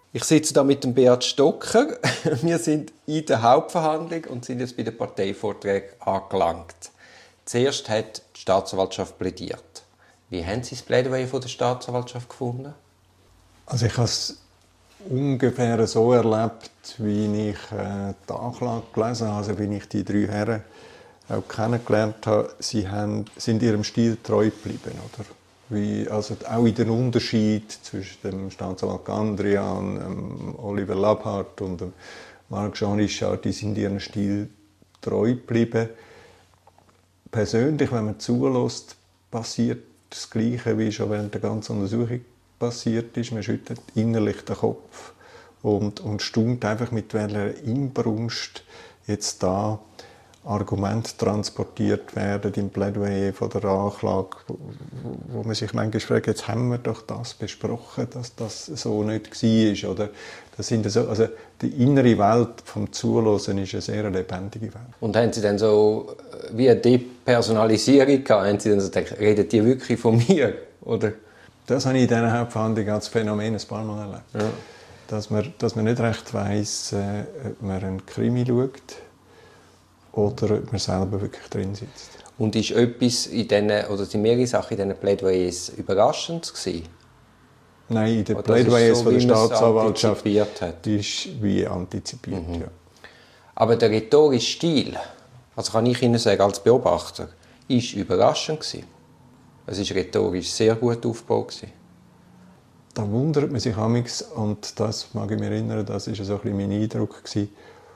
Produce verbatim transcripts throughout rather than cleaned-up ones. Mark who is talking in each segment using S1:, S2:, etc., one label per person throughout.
S1: Ich sitze da mit dem Beat Stocker. Wir sind in der Hauptverhandlung und sind jetzt bei den Parteivorträgen angelangt. Zuerst hat die Staatsanwaltschaft plädiert. Wie haben Sie das Plädoyer von der Staatsanwaltschaft gefunden?
S2: Also ich habe es ungefähr so erlebt, wie ich äh, die Anklage gelesen habe, also wie ich die drei Herren auch kennengelernt habe. Sie haben, sind ihrem Stil treu geblieben, oder? Wie, also auch in den Unterschied zwischen dem Staatsanwalt Gandrian, ähm, Oliver Labhart und dem Marc-Jean Richard, die sind ihrem Stil treu geblieben. Persönlich, wenn man zulässt, passiert das Gleiche, wie schon während der ganzen Untersuchung passiert ist. Man schüttelt innerlich den Kopf und, und staunt einfach, mit welcher Inbrunst jetzt da Argumente transportiert werden im Plädoyer von der Anklage, wo, wo man sich manchmal fragt, jetzt haben wir doch das besprochen, dass das so nicht war. Oder das sind so, also die innere Welt vom Zuhören ist eine sehr lebendige Welt.
S1: Und haben Sie dann so wie eine Depersonalisierung gehabt? Haben Sie dann so gedacht, reden die wirklich von mir? Oder?
S2: Das habe ich in dieser Hauptverhandlung als Phänomen ein paar Mal erlebt.
S1: Ja.
S2: Dass man, dass man nicht recht weiss, äh, ob man einen Krimi schaut oder ob man selber wirklich drin sitzt.
S1: Und ist etwas in diesen, oder sind mehrere Sachen in diesen Plädoyers überraschend gewesen?
S2: Nein, in den
S1: oder
S2: Plädoyers
S1: so,
S2: von der Staatsanwaltschaft
S1: hat.
S2: ist wie antizipiert.
S1: Mhm.
S2: Ja.
S1: Aber der rhetorische Stil, also kann ich Ihnen sagen, als Beobachter, ist überraschend gewesen. Es war rhetorisch sehr gut aufgebaut gewesen.
S2: Da wundert man sich amigs, und das mag ich mich erinnern, das war so ein bisschen mein Eindruck gewesen,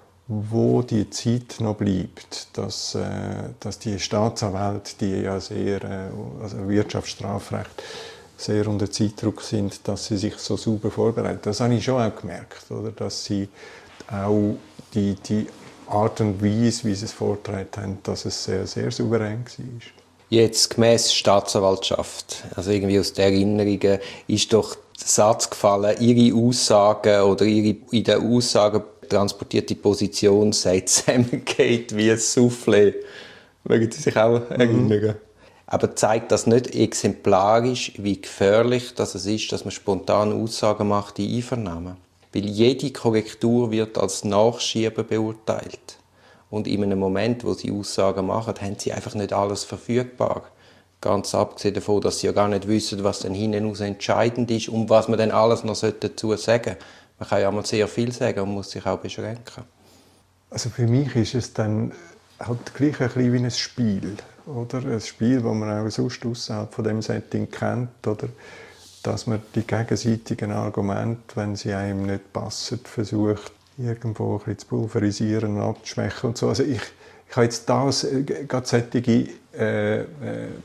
S2: wo die Zeit noch bleibt, dass, äh, dass die Staatsanwälte, die ja sehr, äh, also Wirtschaftsstrafrecht, sehr unter Zeitdruck sind, dass sie sich so sauber vorbereiten. Das habe ich schon auch gemerkt, oder? Dass sie auch die, die Art und Weise, wie sie es vorgetragen haben, dass es sehr, sehr souverän war.
S1: Jetzt gemäss Staatsanwaltschaft, also irgendwie aus den Erinnerungen, ist doch der Satz gefallen, Ihre Aussagen oder Ihre in den Aussagen transportierte Position sei zusammengeht wie ein Soufflé. Mögen Sie sich auch erinnern? Mhm. Aber zeigt das nicht exemplarisch, wie gefährlich das ist, dass man spontan Aussagen macht in Einvernahmen? Weil jede Korrektur wird als Nachschieben beurteilt. Und in einem Moment, wo sie Aussagen machen, haben sie einfach nicht alles verfügbar. Ganz abgesehen davon, dass sie ja gar nicht wissen, was dann hinten raus entscheidend ist und was man dann alles noch dazu sagen sollte. Man kann ja mal sehr viel sagen und muss sich auch beschränken.
S2: Also für mich ist es dann halt gleich ein bisschen wie ein Spiel. Oder? Ein Spiel, das man auch sonst außerhalb von dem Setting kennt. Oder? Dass man die gegenseitigen Argumente, wenn sie einem nicht passen, versucht, irgendwo ein bisschen zu pulverisieren und abzuschwächen und so. Also ich, ich habe jetzt das, äh, gerade solche äh, äh,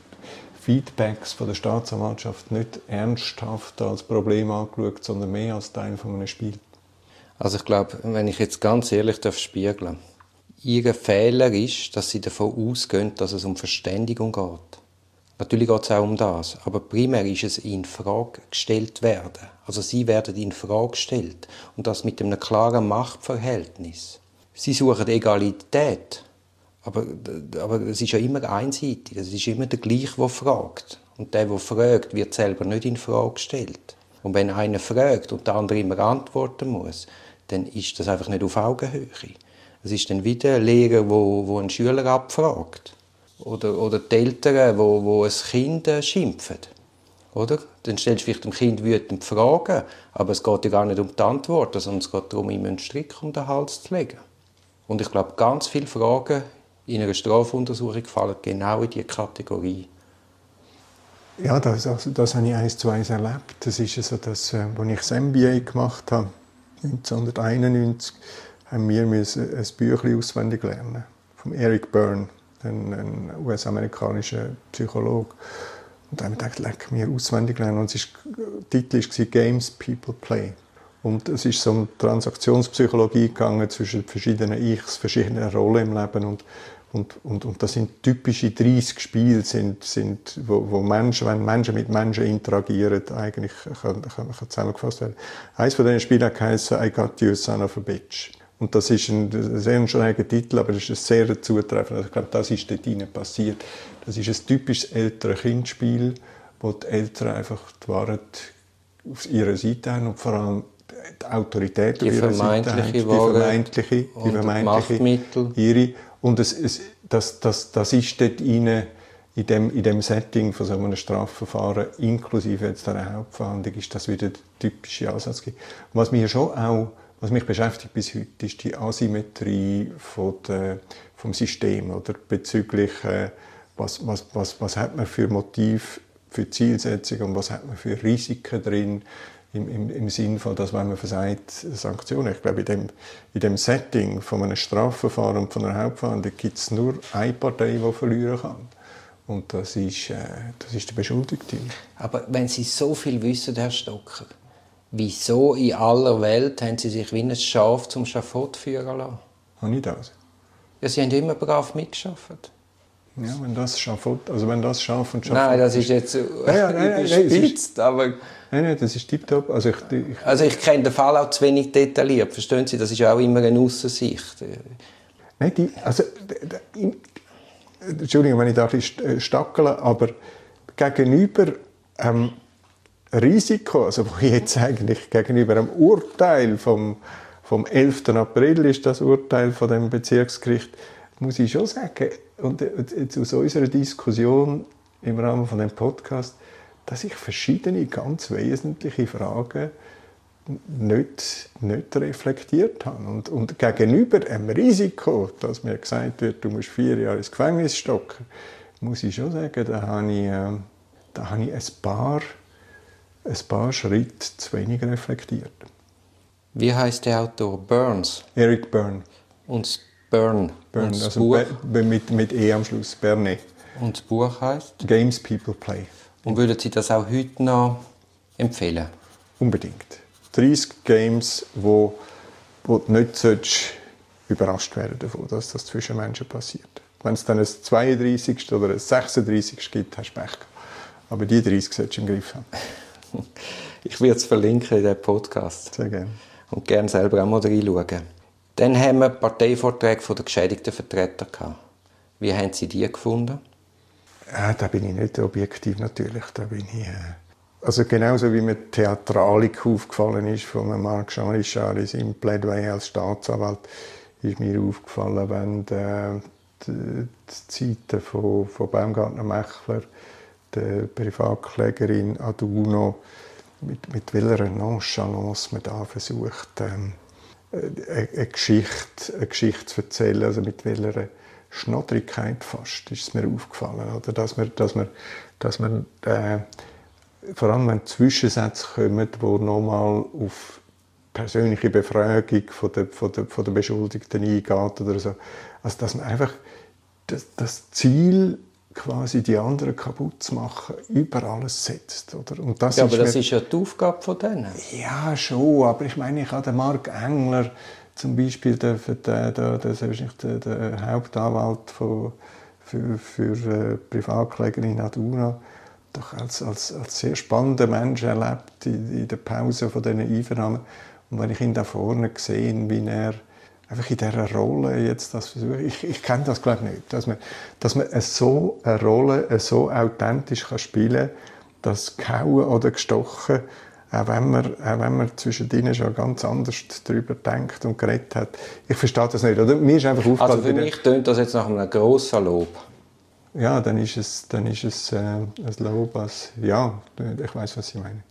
S2: Feedbacks von der Staatsanwaltschaft nicht ernsthaft als Problem angeschaut, sondern mehr als Teil von einem Spiel.
S1: Also ich glaube, wenn ich jetzt ganz ehrlich spiegeln darf, Ihr Fehler ist, dass Sie davon ausgehen, dass es um Verständigung geht. Natürlich geht es auch um das, aber primär ist es in Frage gestellt werden. Also Sie werden in Frage gestellt und das mit einem klaren Machtverhältnis. Sie suchen Egalität, aber, aber es ist ja immer einseitig. Es ist immer der Gleiche, der fragt. Und der, der fragt, wird selber nicht in Frage gestellt. Und wenn einer fragt und der andere immer antworten muss, dann ist das einfach nicht auf Augenhöhe. Es ist dann wieder ein Lehrer, der, der einen Schüler abfragt. Oder, oder die Eltern, wo, wo ein Kind äh, schimpfen. Oder? Dann stellst du vielleicht dem Kind wütend Fragen, aber es geht ja gar nicht um die Antworten, sondern es geht darum, ihm einen Strick um den Hals zu legen. Und ich glaube, ganz viele Fragen in einer Strafuntersuchung fallen genau in diese Kategorie.
S2: Ja, das, also, das habe ich eins zu eins erlebt. Das ist so, dass, äh, als ich das M B A gemacht habe, neunzehnhunderteinundneunzig, haben wir ein Büchlein auswendig lernen von Eric Berne, ein, ein U S-amerikanischer Psychologe. Und da habe ich gedacht, leck mir auswendig lernen. Und es war, der Titel war «Games People Play». Und es ist so um Transaktionspsychologie gegangen zwischen verschiedenen Ichs, verschiedenen Rollen im Leben. Und, und, und, und das sind typische dreißig Spiele, sind, sind, wo, wo Menschen, wenn Menschen mit Menschen interagieren, eigentlich kann, kann, kann zusammengefasst werden. Eines von diesen Spielen heisst «I got you, son of a bitch». Und das ist ein sehr schräger Titel, aber es ist ein sehr zutreffend. Also ich glaube, das ist dort hinein passiert. Das ist ein typisches Eltern-Kind-Spiel, wo die Eltern einfach die Wahrheit auf ihrer Seite haben und vor allem die Autorität
S1: die vermeintliche
S2: die vermeintliche, die
S1: und
S2: vermeintliche
S1: Machtmittel.
S2: Ihre. Und es, es, das, das, das ist dort rein, in dem, in dem Setting von so einem Strafverfahren, inklusive jetzt einer Hauptverhandlung, ist das wieder der typische Ansatz. Und was mich schon auch, was mich beschäftigt bis heute, ist die Asymmetrie von der, vom System, oder bezüglich, äh, was, was, was, was hat man für Motiv, für Zielsetzung und was hat man für Risiken drin, im, im, im Sinn von, dass wenn man versagt, Sanktionen. Ich glaube, in dem, in dem Setting von einem Strafverfahren und von einer Hauptverhandlung gibt es nur eine Partei, die verlieren kann. Und das ist, äh, das ist der Beschuldigte.
S1: Aber wenn Sie so viel wissen, Herr Stocker, wieso in aller Welt haben Sie sich wie ein Schaf zum Schafott führen lassen?
S2: Habe ich das?
S1: Ja, Sie haben immer brav mitgearbeitet.
S2: Ja, wenn das Schafott, also wenn das Schaf und Schafott...
S1: Nein, das ist jetzt so
S2: ja, ja, nein,
S1: überspitzt,
S2: nein,
S1: aber...
S2: Nein, nein, das ist tipptopp. Also ich, ich,
S1: also ich kenne den Fall auch zu wenig detailliert, verstehen Sie? Das ist ja auch immer eine Aussensicht.
S2: Nein, die, also... Die, Entschuldigung, wenn ich da ein bisschen stackele, aber gegenüber ähm, Risiko, also wo jetzt eigentlich gegenüber einem Urteil vom, vom elften April ist das Urteil von dem Bezirksgericht, muss ich schon sagen, und jetzt aus unserer Diskussion im Rahmen von dem Podcast, dass ich verschiedene ganz wesentliche Fragen nicht, nicht reflektiert habe. Und, und gegenüber einem Risiko, dass mir gesagt wird, du musst vier Jahre ins Gefängnis stocken, muss ich schon sagen, da habe ich, äh, da habe ich ein, paar, ein paar Schritte zu wenig reflektiert.
S1: Wie heisst der Autor? Burns?
S2: Eric Berne.
S1: Und Berne?
S2: Berne,
S1: und
S2: also Buch? mit, mit E am Schluss, Berne.
S1: Und das Buch heisst?
S2: Games People Play.
S1: Und würden Sie das auch heute noch empfehlen?
S2: Unbedingt. dreißig Games, wo, wo du nicht überrascht werden davon, dass das zwischen Menschen passiert. Wenn es dann ein zweiunddreißigste oder ein sechsunddreißigste gibt, hast du Pech gehabt. Aber die dreißig solltest du im Griff haben.
S1: Ich werde es verlinken in diesem Podcast.
S2: Sehr gerne.
S1: Und gerne selber auch mal reinschauen. Dann haben wir Parteivorträge der geschädigten Vertreter gehabt. Wie haben Sie die gefunden?
S2: Ja, da bin ich nicht objektiv natürlich. Da bin ich... Äh Also genauso wie mir die Theatralik aufgefallen ist von Marc Jean Richard in seinem Plädoyer als Staatsanwalt, ist mir aufgefallen, wenn die, die, die Zeiten von, von Baumgartner-Mechler, der Privatklägerin Aduno, mit, mit welcher Nonchalance man da versucht, ähm, eine, eine, Geschichte, eine Geschichte zu erzählen, also mit welcher Schnoddrigkeit fast, ist es mir aufgefallen, oder? Dass man, dass man, dass man äh, vor allem wenn Zwischensätze kommen, die nochmal auf persönliche Befragung von der, von der, von der Beschuldigten eingeht oder so. Also dass man einfach das, das Ziel, quasi die anderen kaputt zu machen, über alles setzt. Oder? Und das
S1: ja, aber
S2: ist
S1: das
S2: mir,
S1: ist ja die Aufgabe von denen.
S2: Ja, schon. Aber ich meine, ich habe den Marc Engler, zum Beispiel, der, der, der, der, der, der Hauptanwalt von, für, für äh, Privatklägerin Aduna, doch als, als, als sehr spannender Mensch erlebt in, in der Pause von diesen Einvernahmen. Und wenn ich ihn da vorne sehe, wie er einfach in dieser Rolle jetzt das versucht, ich, ich kenne das glaube ich nicht, dass man, dass man so eine Rolle so authentisch kann spielen kann, dass gehauen oder gestochen, auch wenn man, auch wenn man zwischendrin schon ganz anders darüber denkt und geredet hat. Ich verstehe das nicht. Oder? Mir ist einfach aufgefallen,
S1: also für mich tönt das jetzt nach einem grossen Lob.
S2: Ja, dann ist es, dann ist es äh, ein Lob als, ja, ich weiss, was Sie meinen.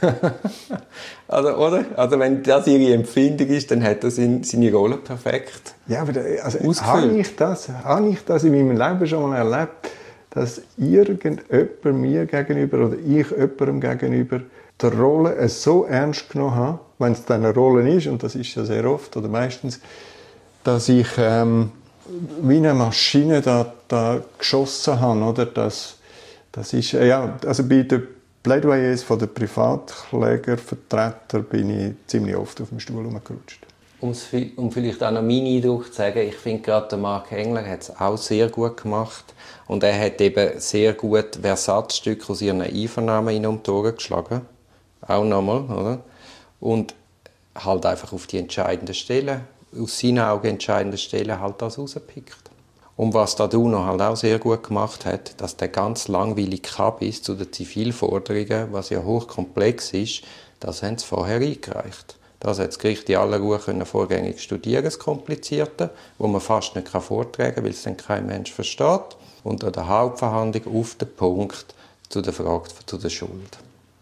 S1: also, oder? Also wenn das Ihre Empfindung ist, dann hat er seine Rolle perfekt
S2: ja, aber da, also, habe ich das, habe ich das in meinem Leben schon mal erlebt, dass irgendjemand mir gegenüber oder ich jemandem gegenüber die Rolle so ernst genommen habe, wenn es dann eine Rolle ist, und das ist ja sehr oft oder meistens, dass ich ähm, wie eine Maschine da, da geschossen habe, oder? Das, das ist, ja, also bei den Plädoyers von den Privatklägervertretern bin ich ziemlich oft auf dem Stuhl herumgerutscht.
S1: Um vielleicht auch noch meinen Eindruck zu sagen, ich finde gerade der Marc Engler hat es auch sehr gut gemacht und er hat eben sehr gut Versatzstücke aus ihren Einvernahmen in um die Ohren geschlagen. Auch nochmal, oder? Und halt einfach auf die entscheidenden Stellen, aus seinen Augen entscheidenden Stellen halt das rauspickt. Und was Aduno halt auch sehr gut gemacht hat, dass der ganz langweilige Kabis zu den Zivilforderungen, was ja hochkomplex ist, das haben sie vorher eingereicht. Das hat das Gericht in aller Ruhe können vorgängig studieren, das Komplizierte, wo man fast nicht vortragen kann, weil es dann kein Mensch versteht. Und an der Hauptverhandlung auf den Punkt zu der Frage zu der Schuld.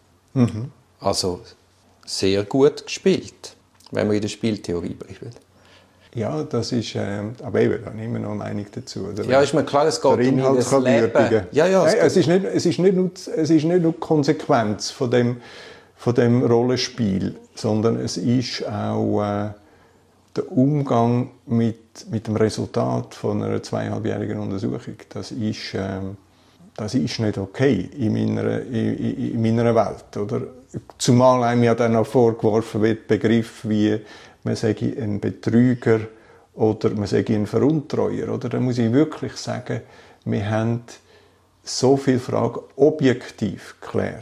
S2: Mhm.
S1: Also sehr gut gespielt, wenn wir in der Spieltheorie bleiben.
S2: Ja, das ist, äh, aber eben, da immer noch eine Meinung dazu. Oder?
S1: Ja, ist mir klar, es geht um das Leben.
S2: Ja, ja, es, Nein, es, ist nicht, es, ist nicht nur, es ist nicht nur die Konsequenz von dem, von dem Rollenspiel, sondern es ist auch äh, der Umgang mit, mit dem Resultat von einer zweieinhalbjährigen Untersuchung. Das ist, äh, das ist nicht okay in meiner, in, in meiner Welt. Oder? Zumal einem ja dann auch vorgeworfen wird, Begriff wie man sage ein Betrüger oder man sage ein Veruntreuer. Oder? Da muss ich wirklich sagen, wir haben so viele Fragen objektiv geklärt.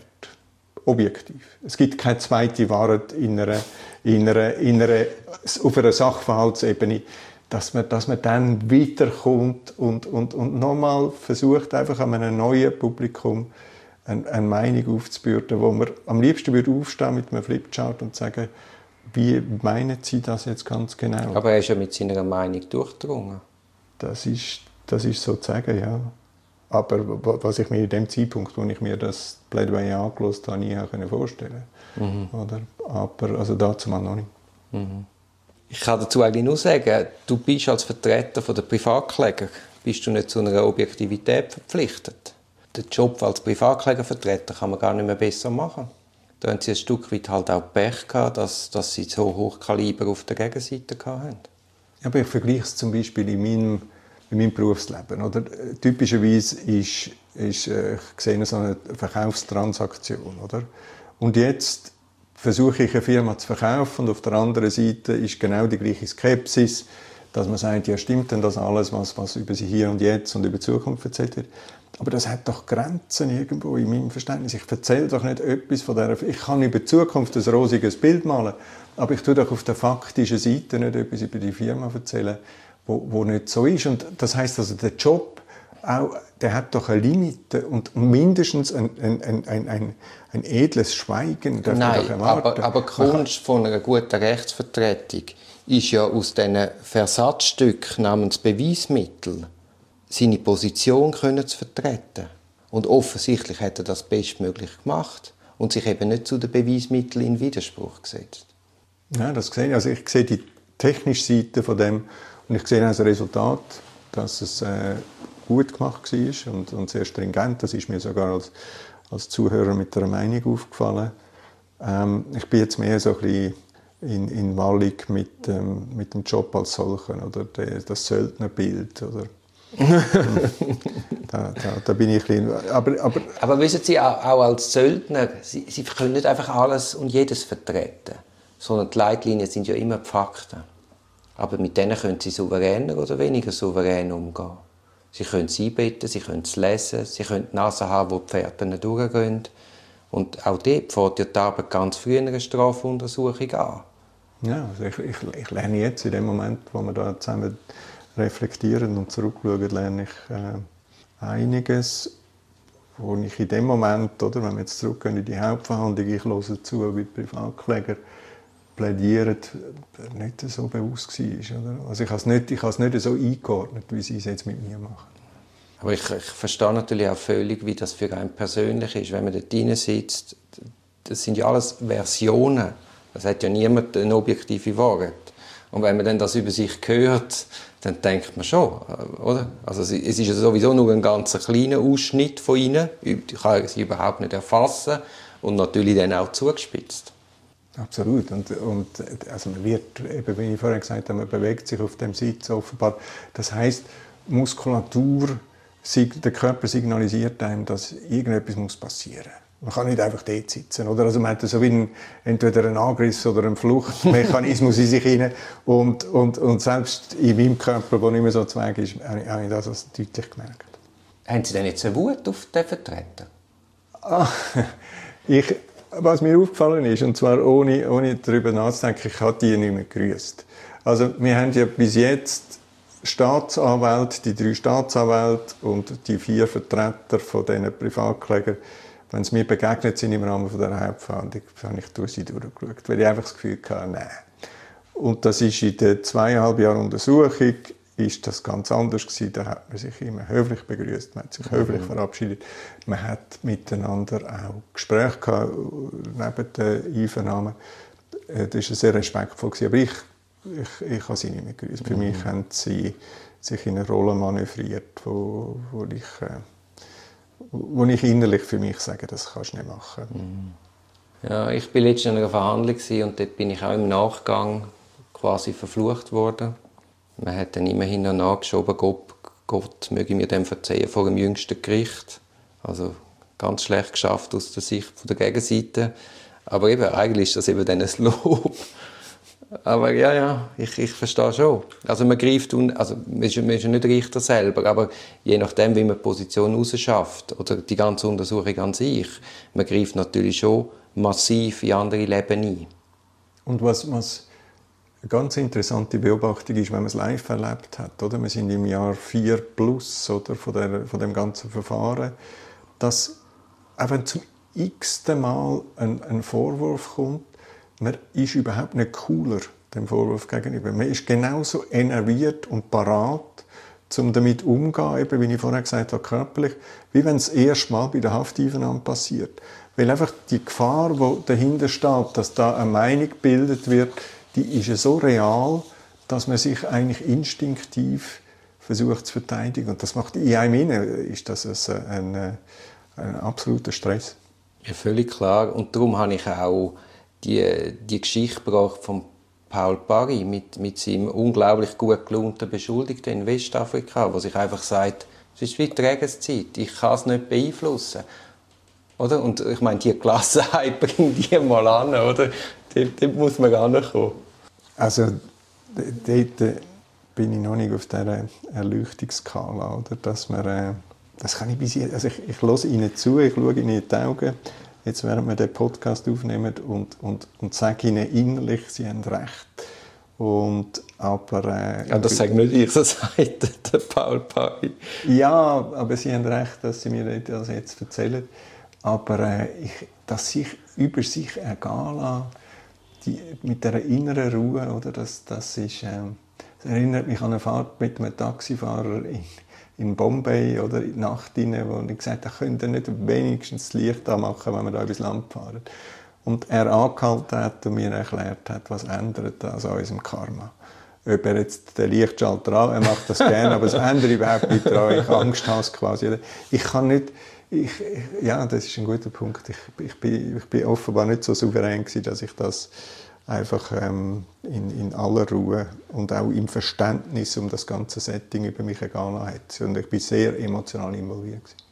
S2: Objektiv. Es gibt keine zweite Wahrheit in einer, in einer, in einer, auf einer Sachverhaltsebene, dass man, dass man dann weiterkommt und, und, und nochmal versucht, einfach an einem neuen Publikum eine, eine Meinung aufzubürden, wo man am liebsten würde aufstehen mit einem Flipchart und sagen, wie meinen Sie das jetzt ganz genau?
S1: Aber er ist ja mit seiner Meinung durchgedrungen.
S2: Das ist, das ist so zu sagen, ja. Aber was ich mir in dem Zeitpunkt, wo ich mir das Plädoyer angehört habe, nie vorstellen konnte. Mhm. Oder? Aber also dazu mal noch nicht.
S1: Mhm. Ich kann dazu eigentlich nur sagen, du bist als Vertreter der Privatkläger bist du nicht zu einer Objektivität verpflichtet. Den Job als Privatklägervertreter kann man gar nicht mehr besser machen. Da haben sie ein Stück weit halt auch Pech gehabt, dass, dass sie so Hochkaliber auf der Gegenseite hatten.
S2: Aber ich vergleiche es zum Beispiel in meinem, in meinem Berufsleben. Oder? Typischerweise ist, ist äh, ich sehe so eine Verkaufstransaktion. Oder? Und jetzt versuche ich eine Firma zu verkaufen und auf der anderen Seite ist genau die gleiche Skepsis, dass man sagt, ja stimmt denn das alles, was, was über sie hier und jetzt und über die Zukunft erzählt wird. Aber das hat doch Grenzen irgendwo in meinem Verständnis. Ich erzähle doch nicht etwas von dieser... Ich kann über die Zukunft ein rosiges Bild malen, aber ich tue doch auf der faktischen Seite nicht etwas über die Firma erzählen, wo, wo nicht so ist. Und das heisst also, der Job, auch, der hat doch eine Limite und mindestens ein, ein, ein, ein, ein, ein edles Schweigen darf man doch erwarten.
S1: aber, aber die Kunst von einer guten Rechtsvertretung ist ja aus diesen Versatzstücken namens Beweismittel seine Position können zu vertreten. Und offensichtlich hat er das bestmöglich gemacht und sich eben nicht zu den Beweismitteln in Widerspruch gesetzt.
S2: Ja, das sehe ich. Also ich sehe die technische Seite von dem und ich sehe als Resultat, dass es äh, gut gemacht war und, und sehr stringent. Das ist mir sogar als, als Zuhörer mit einer Meinung aufgefallen. Ähm, ich bin jetzt mehr so ein bisschen in, in Wallig mit, ähm, mit dem Job als solchen oder der, das Söldnerbild oder da, da, da bin ich ein bisschen, aber, aber,
S1: aber wissen Sie, auch, auch als Söldner, Sie, Sie können nicht einfach alles und jedes vertreten, sondern die Leitlinien sind ja immer die Fakten. Aber mit denen können Sie souveräner oder weniger souverän umgehen. Sie können es einbetten, Sie können es lesen, Sie können die Nase haben, wo die Pferde durchgehen. Und auch dort fängt ja die Arbeit ganz früh in einer Strafuntersuchung an.
S2: Ja, also ich, ich, ich lerne jetzt in dem Moment, wo wir da zusammen reflektieren und zurückschauen, lerne ich äh, einiges, wo ich in dem Moment, oder, wenn wir jetzt zurückgehen in die Hauptverhandlung, ich höre zu, wie die Privatkläger plädieren, nicht so bewusst war. Oder? Also ich habe es nicht, ich habe es nicht so eingeordnet, wie sie es jetzt mit mir machen.
S1: Aber ich, ich verstehe natürlich auch völlig, wie das für einen persönlich ist, wenn man dort drin sitzt. Das sind ja alles Versionen. Das hat ja niemand eine objektive Wahrheit. Und wenn man dann das über sich hört, dann denkt man schon, oder? Also es ist ja sowieso nur ein ganz kleiner Ausschnitt von ihnen. Ich kann sie überhaupt nicht erfassen und natürlich dann auch zugespitzt.
S2: Absolut. Und, und also man wird, eben, wie ich vorhin gesagt habe, man bewegt sich auf dem Sitz offenbar. Das heisst, Muskulatur, der Körper signalisiert einem, dass irgendetwas passieren muss. Man kann nicht einfach dort sitzen. Oder? Also man hat so wie einen, entweder einen Angriff oder einen Fluchtmechanismus in sich hinein. Und, und, und selbst in meinem Körper, der nicht mehr so zweig ist, habe ich das also deutlich gemerkt.
S1: Haben Sie denn jetzt eine Wut auf den Vertreter?
S2: Ah, ich, was mir aufgefallen ist, und zwar ohne, ohne darüber nachzudenken, ich habe die nicht mehr gegrüßt. Also wir haben ja bis jetzt Staatsanwälte, die drei Staatsanwälte und die vier Vertreter von diesen Privatklägern, wenn sie mir begegnet sind im Rahmen von der Hauptverhandlung, habe ich durch sie durchgeschaut, weil ich einfach das Gefühl hatte, nein. Und das ist in den zweieinhalb Jahren Untersuchung ist das ganz anders gewesen. Da hat man sich immer höflich begrüßt, man hat sich höflich mhm. verabschiedet, man hat miteinander auch Gespräche gehabt, neben der Einvernahme. Das war sehr respektvoll gewesen. Aber ich, ich, ich habe sie nicht mehr gegrüßt. Mhm. Für mich haben sie sich in eine Rolle manövriert, wo, wo, ich, äh, wo ich innerlich für mich sage, das kannst du nicht machen.
S1: Mhm. Ja, ich war letztens in einer Verhandlung und dort bin ich auch im Nachgang quasi verflucht worden. Man hat dann immerhin noch nachgeschoben, Gott, Gott möge mir dem verzeihen, vor dem jüngsten Gericht. Also ganz schlecht geschafft aus der Sicht der Gegenseite. Aber eben, eigentlich ist das eben dann ein Lob. Aber ja, ja, ich, ich verstehe schon. Also man greift, also man ist, man ist ja nicht Richter selber, aber je nachdem, wie man die Position rausschafft oder die ganze Untersuchung an sich, man greift natürlich schon massiv in andere Leben ein.
S2: Und was, was eine ganz interessante Beobachtung ist, wenn man es live erlebt hat, oder? Wir sind im Jahr vier plus oder, von, der, von dem ganzen Verfahren, dass auch zum x-ten Mal ein, ein Vorwurf kommt, man ist überhaupt nicht cooler dem Vorwurf gegenüber. Man ist genauso enerviert und parat, um damit umzugehen, eben, wie ich vorher gesagt habe, körperlich, wie wenn es das erste Mal bei der Hafteinvernahme passiert. Weil einfach die Gefahr, die dahinter steht, dass da eine Meinung gebildet wird, die ist ja so real, dass man sich eigentlich instinktiv versucht zu verteidigen. Und das macht in einem innen, ist das ein, ein, ein absoluter Stress.
S1: Ja, völlig klar. Und darum habe ich auch die, die Geschichte gebracht von Paul Parry mit, mit seinem unglaublich gut gelaunten Beschuldigten in Westafrika, wo sich einfach sagt, es ist wie Trägerszeit, ich kann es nicht beeinflussen. Oder? Und ich meine, die Gelassenheit bringt die mal an, oder? Dort, dort muss man gar nicht kommen.
S2: Also, dort bin ich noch nicht auf dieser Erleuchtungsskala, oder? Dass man, äh, das kann ich bis jetzt, also ich, ich höre Ihnen zu, ich schaue Ihnen in die Augen, jetzt während wir den Podcast aufnehmen und, und, und sage Ihnen innerlich, Sie haben recht. Und, aber, äh,
S1: ja, das sage nicht ich, das sagt der Paul Parry.
S2: Ja, aber Sie haben recht, dass Sie mir das jetzt erzählen. Aber äh, ich, dass sich über sich ergehen lassen, die, mit dieser inneren Ruhe, oder, das, das, ist, äh, das erinnert mich an eine Fahrt mit einem Taxifahrer in, in Bombay oder in die Nacht rein, wo ich gesagt habe, könnt ihr nicht wenigstens das Licht anmachen, wenn wir da übers Land fahren. Und er angehalten hat und mir erklärt hat, was ändert das an unserem Karma. Ob er jetzt den Lichtschalter an, er macht das gerne, aber es ändert überhaupt nicht daran, ich Angst habe quasi. Ich kann nicht, ich, ja, das ist ein guter Punkt. Ich, ich, bin, ich bin offenbar nicht so souverän gewesen, dass ich das einfach ähm, in, in aller Ruhe und auch im Verständnis um das ganze Setting über mich ergehen hat. Und ich bin sehr emotional involviert gewesen.